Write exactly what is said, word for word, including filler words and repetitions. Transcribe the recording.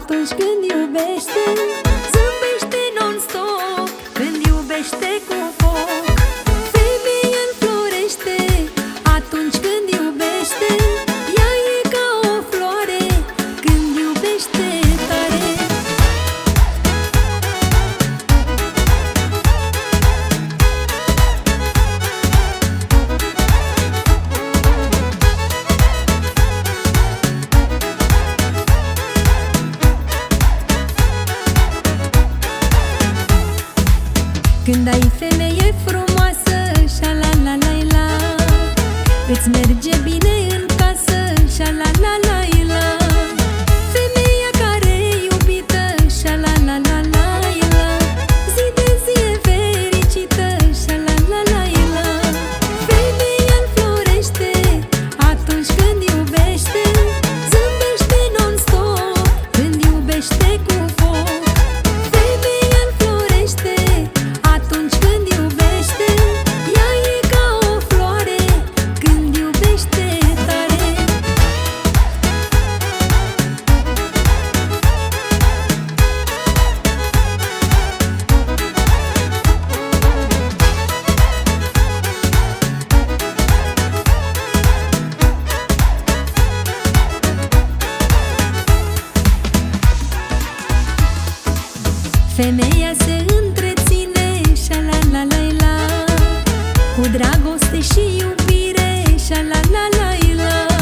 atunci când iubește. Zâmbește non-stop când iubește cu foc. Femeia înflorește atunci când iubește. Ea e ca o floare când iubește tare. Când ai femeie frumoasă, șa-la-la-la-la, îți merge bine în casă, șa-la-la-la-la. Femeia care e iubită, șa-la-la-la-la-la, zi de zi e fericită, șa-la-la-la-la. Femeia înflorește atunci când iubește. Zâmbește non-stop când iubește cu foc. Femeia înflorește atunci când iubește. Ea e ca o floare când iubește tare. Femeia se întreține, șa-la-la-la-la, cu dragoste și iubire, șa-la-la-la-la.